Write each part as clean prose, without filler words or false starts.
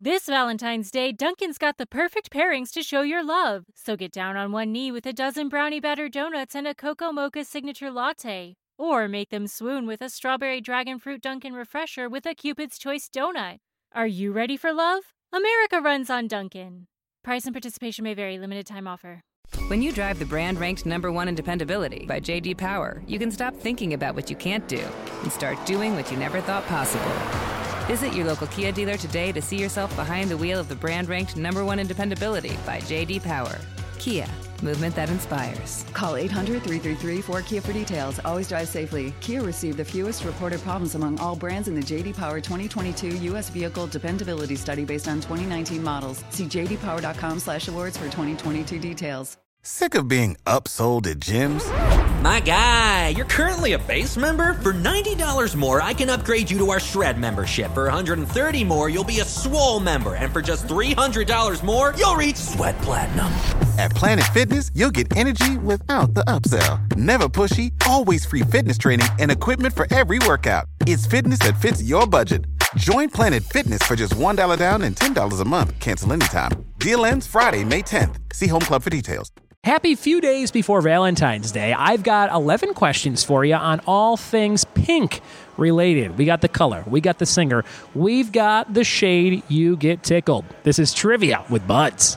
This Valentine's Day, Dunkin's got the perfect pairings to show your love. So get down on one knee with a dozen brownie batter donuts and a cocoa mocha signature latte. Or make them swoon with a strawberry dragon fruit Dunkin' refresher with a Cupid's Choice donut. Are you ready for love? America runs on Dunkin'. Price and participation may vary. Limited time offer. When you drive the brand ranked #1 in dependability by J.D. Power, you can stop thinking about what you can't do and start doing what you never thought possible. Visit your local Kia dealer today to see yourself behind the wheel of the brand ranked #1 in dependability by J.D. Power. Kia, movement that inspires. Call 800-333-4KIA for details. Always drive safely. Kia received the fewest reported problems among all brands in the J.D. Power 2022 U.S. Vehicle Dependability Study based on 2019 models. See jdpower.com/awards for 2022 details. Sick of being upsold at gyms? My guy, you're currently a base member? For $90 more, I can upgrade you to our Shred membership. For $130 more, you'll be a Swole member. And for just $300 more, you'll reach Sweat Platinum. At Planet Fitness, you'll get energy without the upsell. Never pushy, always free fitness training and equipment for every workout. It's fitness that fits your budget. Join Planet Fitness for just $1 down and $10 a month. Cancel anytime. Deal ends Friday, May 10th. See Home Club for details. Happy few days before Valentine's Day. I've got 11 questions for you on all things pink related. We got the color, we got the singer, we've got the shade you get tickled. This is Trivia with Buds.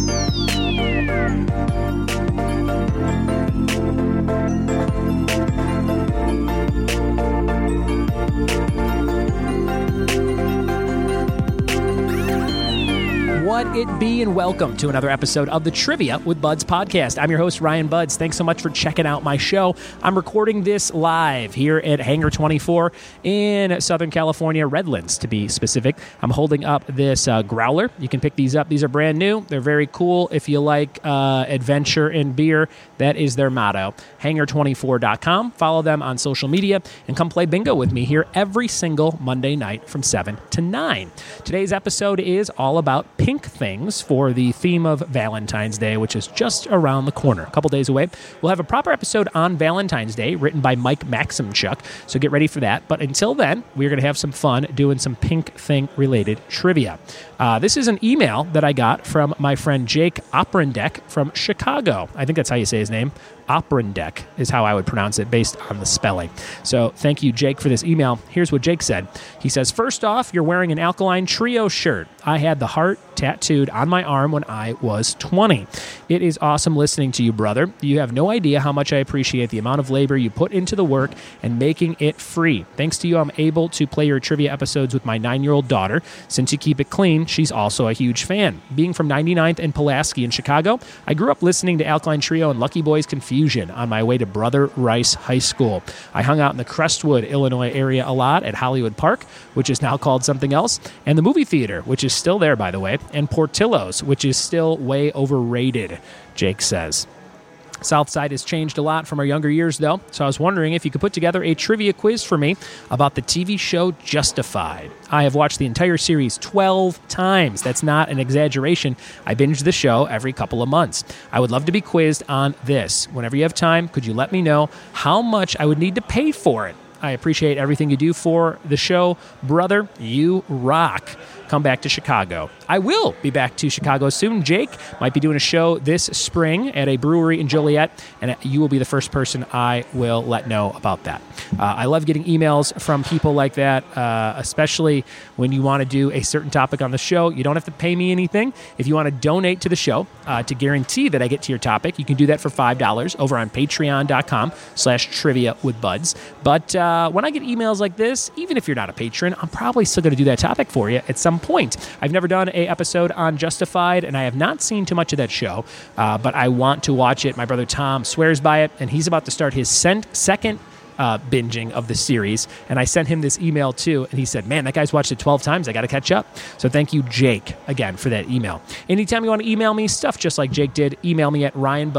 What it be, and welcome to another episode of the Trivia with Buds podcast. I'm your host, Ryan Buds. Thanks so much for checking out my show. I'm recording this live here at Hangar 24 in Southern California, Redlands to be specific. I'm holding up this growler. You can pick these up. These are brand new. They're very cool. If you like adventure and beer, that is their motto. Hangar24.com. Follow them on social media and come play bingo with me here every single Monday night from 7 to 9. Today's episode is all about pink things for the theme of Valentine's Day, which is just around the corner, a couple days away. We'll have a proper episode on Valentine's Day written by Mike Maximchuk, so get ready for that. But until then, we're going to have some fun doing some pink thing related trivia. This is an email that I got from my friend Jake Operendek from Chicago. I think that's how you say his name. Operendek is how I would pronounce it based on the spelling. So thank you, Jake, for this email. Here's what Jake said. He says, first off, you're wearing an Alkaline Trio shirt. I had the heart tattooed on my arm when I was 20. It is awesome listening to you, brother. You have no idea how much I appreciate the amount of labor you put into the work and making it free. Thanks to you, I'm able to play your trivia episodes with my 9-year-old daughter. Since you keep it clean, she's also a huge fan. Being from 99th and Pulaski in Chicago, I grew up listening to Alkaline Trio and Lucky Boys Confusion on my way to Brother Rice High School. I hung out in the Crestwood, Illinois area a lot at Hollywood Park, which is now called something else, and the movie theater, which is still there, by the way, and Portillo's, which is still way overrated, Jake says. Southside has changed a lot from our younger years, though, so I was wondering if you could put together a trivia quiz for me about the TV show Justified. I have watched the entire series 12 times. That's not an exaggeration. I binge the show every couple of months. I would love to be quizzed on this. Whenever you have time, could you let me know how much I would need to pay for it? I appreciate everything you do for the show. Brother, you rock. Come back to Chicago. I will be back to Chicago soon. Jake might be doing a show this spring at a brewery in Joliet, and you will be the first person I will let know about that. I love getting emails from people like that, especially when you want to do a certain topic on the show. You don't have to pay me anything. If you want to donate to the show to guarantee that I get to your topic, you can do that for $5 over on patreon.com/trivia with buds. But when I get emails like this, even if you're not a patron, I'm probably still going to do that topic for you at some point. I've never done an episode on Justified, and I have not seen too much of that show, but I want to watch it. My brother Tom swears by it, and he's about to start his second binging of the series, and I sent him this email too, and he said, man, that guy's watched it 12 times. I got to catch up. So thank you, Jake, again, for that email. Anytime you want to email me stuff just like Jake did, email me at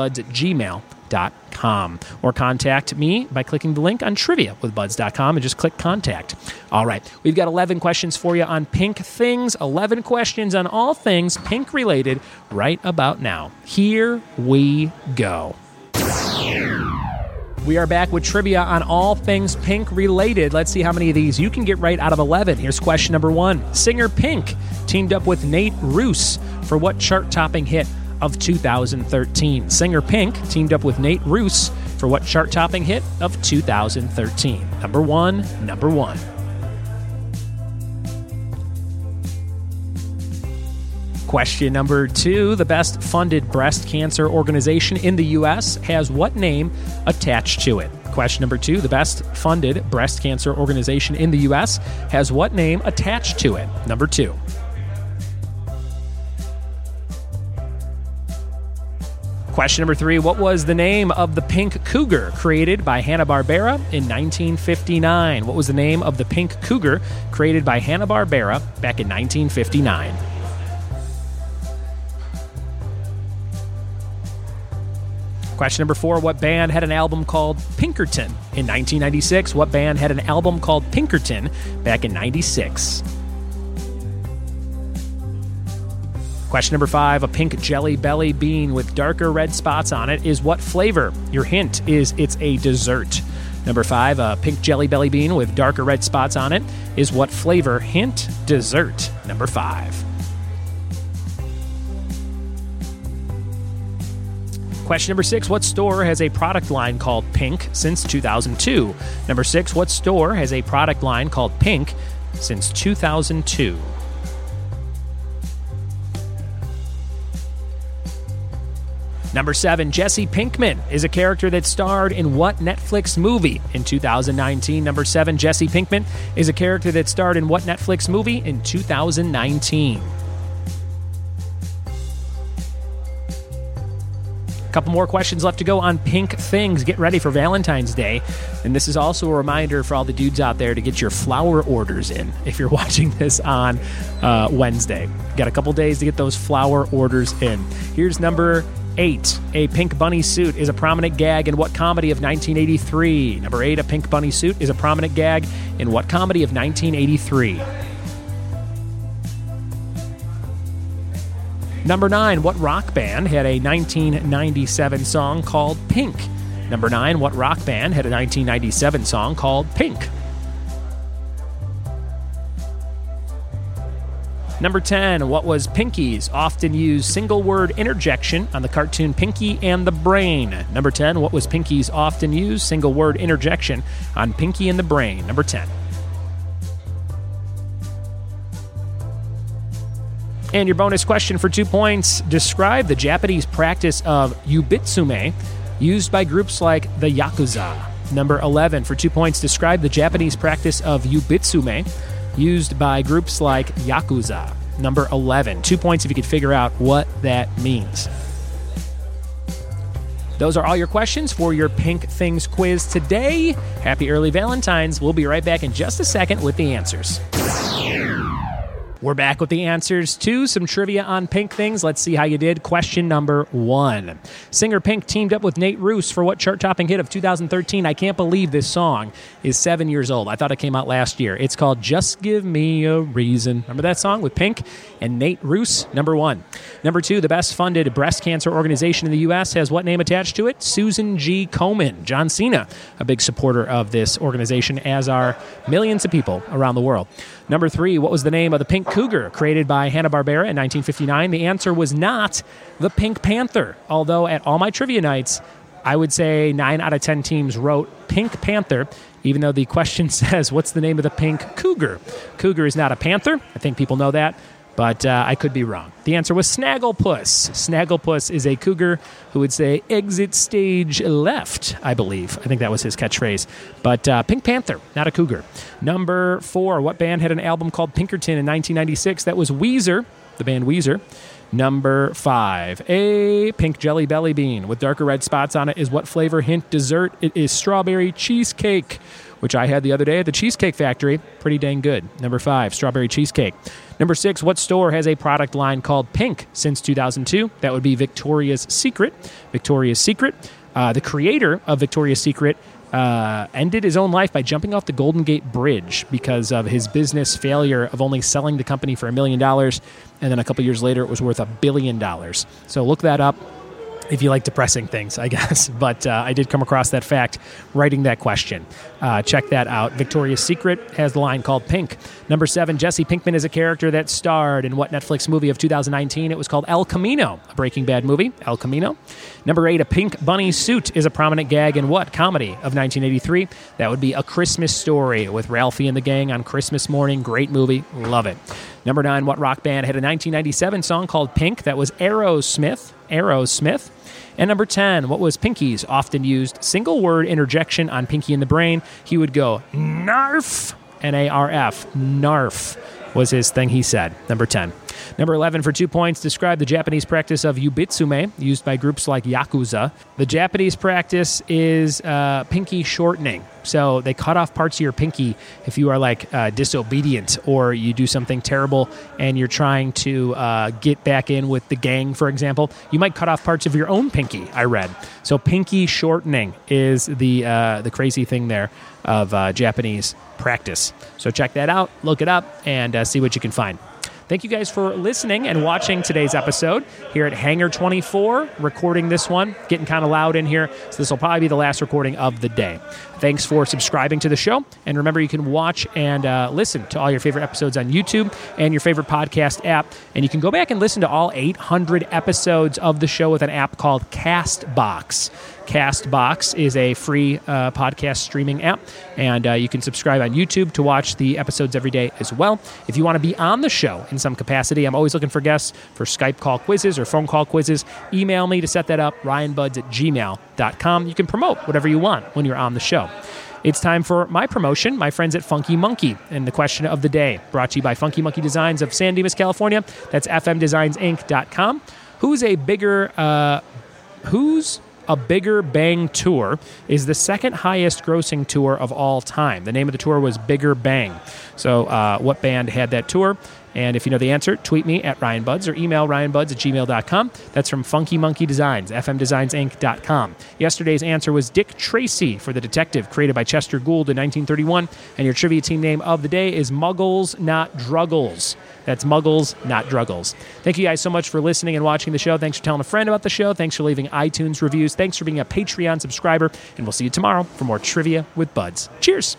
ryanbuds@gmail.com or contact me by clicking the link on triviawithbuds.com and just click contact. All right, we've got 11 questions for you on pink things, 11 questions on all things pink related right about now. Here we go. We are back with trivia on all things Pink related. Let's see how many of these you can get right out of 11. Here's question number 1. Singer Pink teamed up with Nate Ruess for what chart-topping hit of 2013? Singer Pink teamed up with Nate Ruess for what chart-topping hit of 2013? Number one. Question number 2. The best funded breast cancer organization in the U.S. has what name attached to it? Question number 2. The best funded breast cancer organization in the U.S. has what name attached to it? Number 2. Question number 3. What was the name of the pink cougar created by Hanna-Barbera in 1959? What was the name of the pink cougar created by Hanna-Barbera back in 1959? Question number 4. What band had an album called Pinkerton in 1996? What band had an album called Pinkerton back in 96? Question number 5. A pink Jelly Belly bean with darker red spots on it is what flavor? Your hint is it's a dessert. Number 5. A pink Jelly Belly bean with darker red spots on it is what flavor? Hint, dessert. Number 5. Question number 6. What store has a product line called Pink since 2002? Number 6. What store has a product line called Pink since 2002? Number 7. Jesse Pinkman is a character that starred in what Netflix movie in 2019? Number 7. Jesse Pinkman is a character that starred in what Netflix movie in 2019? A couple more questions left to go on pink things. Get ready for Valentine's Day. And this is also a reminder for all the dudes out there to get your flower orders in if you're watching this on Wednesday. Got a couple days to get those flower orders in. Here's number 8. A pink bunny suit is a prominent gag in what comedy of 1983? Number 8. A pink bunny suit is a prominent gag in what comedy of 1983? Number 9, what rock band had a 1997 song called Pink? Number 9, what rock band had a 1997 song called Pink? Number 10, what was Pinky's often used single word interjection on the cartoon Pinky and the Brain? Number 10, what was Pinky's often used single word interjection on Pinky and the Brain? Number 10. And your bonus question for 2 points. Describe the Japanese practice of yubitsume used by groups like the Yakuza. Number 11 for 2 points. Describe the Japanese practice of yubitsume used by groups like Yakuza. Number 11. 2 points if you could figure out what that means. Those are all your questions for your Pink Things quiz today. Happy early Valentine's. We'll be right back in just a second with the answers. We're back with the answers to some trivia on Pink Things. Let's see how you did. Question number 1. Singer Pink teamed up with Nate Ruess for what chart-topping hit of 2013? I can't believe this song is 7 years old. I thought it came out last year. It's called Just Give Me a Reason. Remember that song with Pink and Nate Ruess? Number 1. Number 2, the best-funded breast cancer organization in the U.S. has what name attached to it? Susan G. Komen. John Cena, a big supporter of this organization, as are millions of people around the world. Number 3, what was the name of the pink cougar created by Hanna-Barbera in 1959? The answer was not the Pink Panther, although at all my trivia nights, I would say 9 out of 10 teams wrote Pink Panther, even though the question says, what's the name of the pink cougar? Cougar is not a panther. I think people know that, but I could be wrong. The answer was Snagglepuss. Snagglepuss is a cougar who would say, exit stage left, I believe. I think that was his catchphrase. But Pink Panther, not a cougar. Number 4, what band had an album called Pinkerton in 1996? That was Weezer, the band Weezer. Number 5, a pink Jelly Belly bean with darker red spots on it is what flavor? Hint, dessert. It is strawberry cheesecake, which I had the other day at the Cheesecake Factory. Pretty dang good. Number 5, strawberry cheesecake. Number 6, what store has a product line called Pink since 2002? That would be Victoria's Secret. Victoria's Secret. The creator of Victoria's Secret ended his own life by jumping off the Golden Gate Bridge because of his business failure of only selling the company for $1 million, and then a couple years later it was worth $1 billion. So look that up. if you like depressing things, I guess. But I did come across that fact writing that question. Check that out. Victoria's Secret has the line called Pink. Number 7, Jesse Pinkman is a character that starred in what Netflix movie of 2019? It was called El Camino, a Breaking Bad movie, El Camino. Number 8, a pink bunny suit is a prominent gag in what comedy of 1983? That would be A Christmas Story with Ralphie and the gang on Christmas morning. Great movie. Love it. Number 9, what rock band had a 1997 song called Pink? That was Aerosmith. And number 10, what was Pinky's often used single word interjection on Pinky and the Brain? He would go, NARF, N-A-R-F, NARF was his thing he said. Number 10. Number 11, for 2 points, describe the Japanese practice of yubitsume, used by groups like Yakuza. The Japanese practice is pinky shortening. So they cut off parts of your pinky if you are like disobedient or you do something terrible and you're trying to get back in with the gang, for example. You might cut off parts of your own pinky, I read. So pinky shortening is the crazy thing there of Japanese practice. So check that out, look it up, and see what you can find. Thank you guys for listening and watching today's episode here at Hangar 24, recording this one, getting kind of loud in here, so this will probably be the last recording of the day. Thanks for subscribing to the show, and remember you can watch and listen to all your favorite episodes on YouTube and your favorite podcast app, and you can go back and listen to all 800 episodes of the show with an app called CastBox. CastBox is a free podcast streaming app, and you can subscribe on YouTube to watch the episodes every day as well. If you want to be on the show in some capacity, I'm always looking for guests for Skype call quizzes or phone call quizzes. Email me to set that up, ryanbuds@gmail.com. You can promote whatever you want when you're on the show. It's time for my promotion, my friends at Funky Monkey, and the question of the day, brought to you by Funky Monkey Designs of San Dimas, California. That's fmdesignsinc.com. Who's a Bigger Bang Tour is the second highest grossing tour of all time. The name of the tour was Bigger Bang. So what band had that tour? And if you know the answer, tweet me at RyanBuds or email ryanbuds@gmail.com. That's from Funky Monkey Designs, fmdesignsinc.com. Yesterday's answer was Dick Tracy for The Detective, created by Chester Gould in 1931. And your trivia team name of the day is Muggles, Not Druggles. That's Muggles, Not Druggles. Thank you guys so much for listening and watching the show. Thanks for telling a friend about the show. Thanks for leaving iTunes reviews. Thanks for being a Patreon subscriber. And we'll see you tomorrow for more Trivia with Buds. Cheers.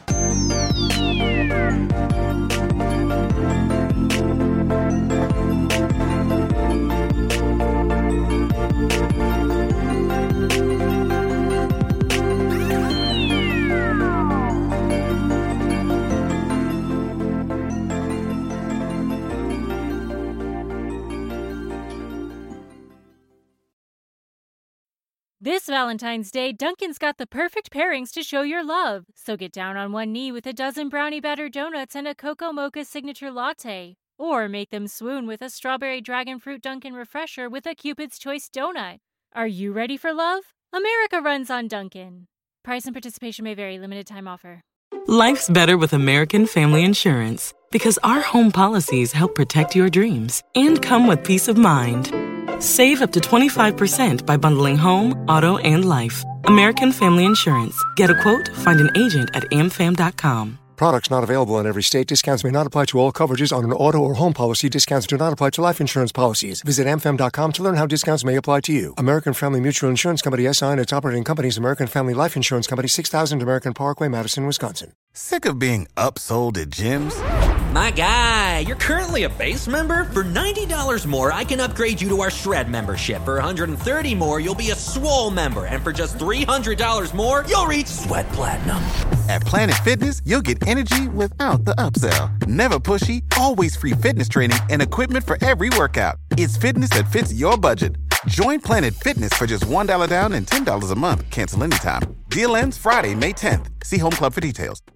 This Valentine's Day, Dunkin's got the perfect pairings to show your love. So get down on one knee with a dozen brownie batter donuts and a cocoa mocha signature latte. Or make them swoon with a strawberry dragon fruit Dunkin' refresher with a Cupid's Choice donut. Are you ready for love? America runs on Dunkin'. Price and participation may vary. Limited time offer. Life's better with American Family Insurance because our home policies help protect your dreams and come with peace of mind. Save up to 25% by bundling home, auto, and life. American Family Insurance. Get a quote, find an agent at amfam.com. Products not available in every state. Discounts may not apply to all coverages on an auto or home policy. Discounts do not apply to life insurance policies. Visit amfam.com to learn how discounts may apply to you. American Family Mutual Insurance Company, SI, and its operating companies, American Family Life Insurance Company, 6000 American Parkway, Madison, Wisconsin. Sick of being upsold at gyms? My guy, you're currently a base member? For $90 more, I can upgrade you to our Shred membership. For $130 more, you'll be a Swole member. And for just $300 more, you'll reach Sweat Platinum. At Planet Fitness, you'll get energy without the upsell. Never pushy, always free fitness training and equipment for every workout. It's fitness that fits your budget. Join Planet Fitness for just $1 down and $10 a month. Cancel anytime. Deal ends Friday, May 10th. See Home Club for details.